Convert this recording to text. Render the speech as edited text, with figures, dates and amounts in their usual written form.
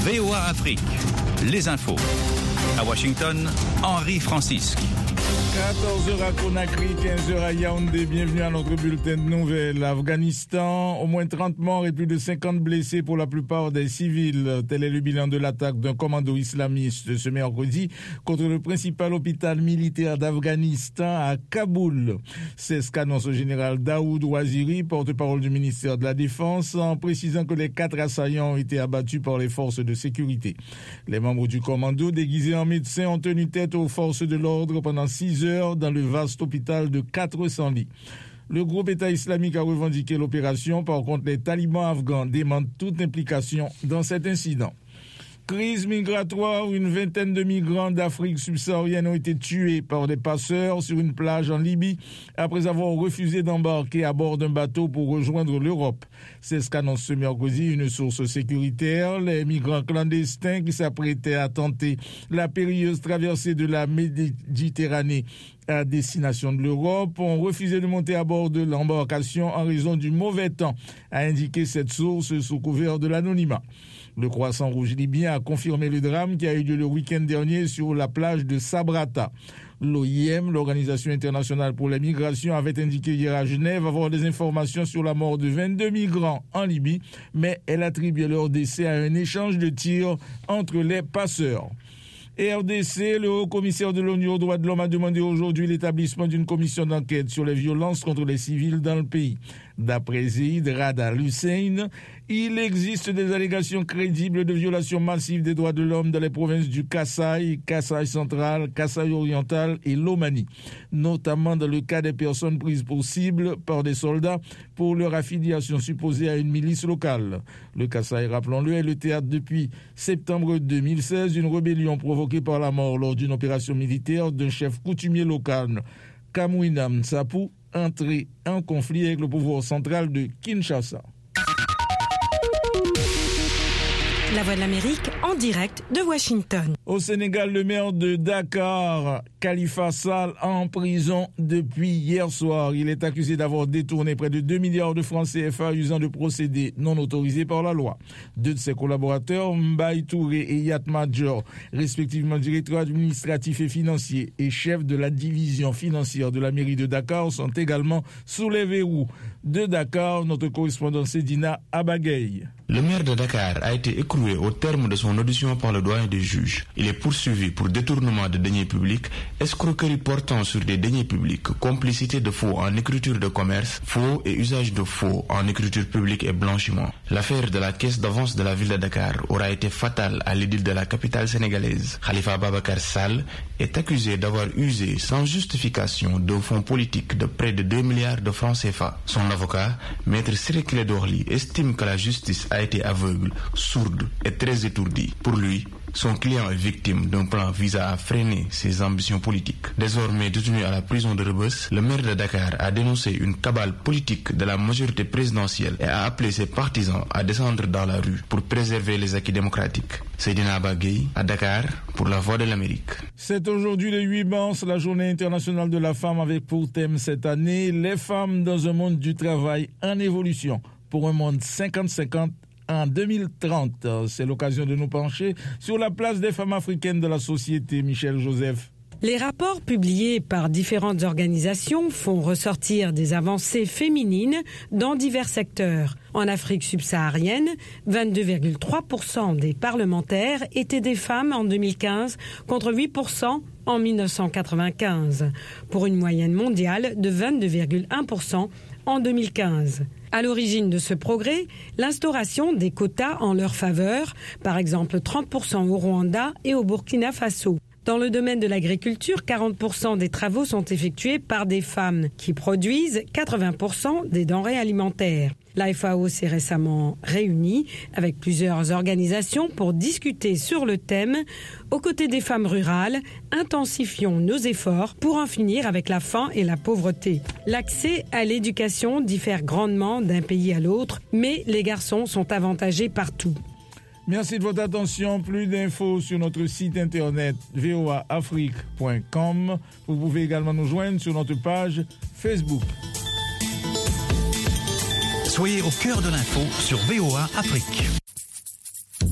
VOA Afrique, les infos. À Washington, Henri Francisque. 14h à Conakry, 15h à Yaoundé. Bienvenue à notre bulletin de nouvelles. Afghanistan, au moins 30 morts et plus de 50 blessés pour la plupart des civils. Tel est le bilan de l'attaque d'un commando islamiste ce mercredi contre le principal hôpital militaire d'Afghanistan à Kaboul. C'est ce qu'annonce le général Daoud Waziri, porte-parole du ministère de la Défense, en précisant que les 4 assaillants ont été abattus par les forces de sécurité. Les membres du commando, déguisés en médecins, ont tenu tête aux forces de l'ordre pendant 6 heures dans le vaste hôpital de 400 lits. Le groupe État islamique a revendiqué l'opération. Par contre, les talibans afghans démentent toute implication dans cet incident. Crise migratoire, une vingtaine de migrants d'Afrique subsaharienne ont été tués par des passeurs sur une plage en Libye après avoir refusé d'embarquer à bord d'un bateau pour rejoindre l'Europe. C'est ce qu'annonce ce mercredi une source sécuritaire. Les migrants clandestins qui s'apprêtaient à tenter la périlleuse traversée de la Méditerranée à destination de l'Europe ont refusé de monter à bord de l'embarcation en raison du mauvais temps, a indiqué cette source sous couvert de l'anonymat. Le Croissant Rouge libyen a confirmé le drame qui a eu lieu le week-end dernier sur la plage de Sabrata. L'OIM, l'Organisation internationale pour les migrations, avait indiqué hier à Genève avoir des informations sur la mort de 22 migrants en Libye, mais elle attribuait leur décès à un échange de tirs entre les passeurs. RDC, le haut-commissaire de l'ONU aux droits de l'homme a demandé aujourd'hui l'établissement d'une commission d'enquête sur les violences contre les civils dans le pays. D'après Zeid Rad Al-Hussein, il existe des allégations crédibles de violations massives des droits de l'homme dans les provinces du Kasaï, Kasaï central, Kasaï oriental et l'Omani, notamment dans le cas des personnes prises pour cible par des soldats pour leur affiliation supposée à une milice locale. Le Kasaï, rappelons-le, est le théâtre depuis septembre 2016 d'une rébellion provoquée par la mort lors d'une opération militaire d'un chef coutumier local, Kamwina Msapu, entré en conflit avec le pouvoir central de Kinshasa. La Voix de l'Amérique en direct de Washington. Au Sénégal, le maire de Dakar, Khalifa Sall, en prison depuis hier soir. Il est accusé d'avoir détourné près de 2 milliards de francs CFA usant de procédés non autorisés par la loi. 2 de ses collaborateurs, Mbaye Touré et Yat Major, respectivement directeur administratif et financier et chef de la division financière de la mairie de Dakar, sont également sous les verrous. De Dakar, notre correspondant Sedina Abagaye. Le maire de Dakar a été écroué au terme de son audition par le doyen des juges. Il est poursuivi pour détournement de deniers publics, escroquerie portant sur des deniers publics, complicité de faux en écriture de commerce, faux et usage de faux en écriture publique et blanchiment. L'affaire de la caisse d'avance de la ville de Dakar aura été fatale à l'édile de la capitale sénégalaise. Khalifa Babacar Sall est accusé d'avoir usé sans justification de fonds politiques de près de 2 milliards de francs CFA. Son avocat, Maître Ciré Clédor Ly, estime que la justice a été aveugle, sourde et très étourdie. Pour lui, son client est victime d'un plan visant à freiner ses ambitions politiques. Désormais détenu à la prison de Rebeuss, le maire de Dakar a dénoncé une cabale politique de la majorité présidentielle et a appelé ses partisans à descendre dans la rue pour préserver les acquis démocratiques. Seydina Abagaye, à Dakar, pour la Voix de l'Amérique. C'est aujourd'hui le 8 mars, la journée internationale de la femme, avec pour thème cette année les femmes dans un monde du travail en évolution pour un monde 50-50 en 2030. C'est l'occasion de nous pencher sur la place des femmes africaines dans la société. Michel Joseph. Les rapports publiés par différentes organisations font ressortir des avancées féminines dans divers secteurs. En Afrique subsaharienne, 22,3% des parlementaires étaient des femmes en 2015 contre 8% en 1995, pour une moyenne mondiale de 22,1% en 2015. À l'origine de ce progrès, l'instauration des quotas en leur faveur, par exemple 30% au Rwanda et au Burkina Faso. Dans le domaine de l'agriculture, 40% des travaux sont effectués par des femmes qui produisent 80% des denrées alimentaires. La FAO s'est récemment réunie avec plusieurs organisations pour discuter sur le thème « Aux côtés des femmes rurales, intensifions nos efforts pour en finir avec la faim et la pauvreté ». L'accès à l'éducation diffère grandement d'un pays à l'autre, mais les garçons sont avantagés partout. Merci de votre attention. Plus d'infos sur notre site internet voaafrique.com. Vous pouvez également nous joindre sur notre page Facebook. Soyez au cœur de l'info sur VOA Afrique.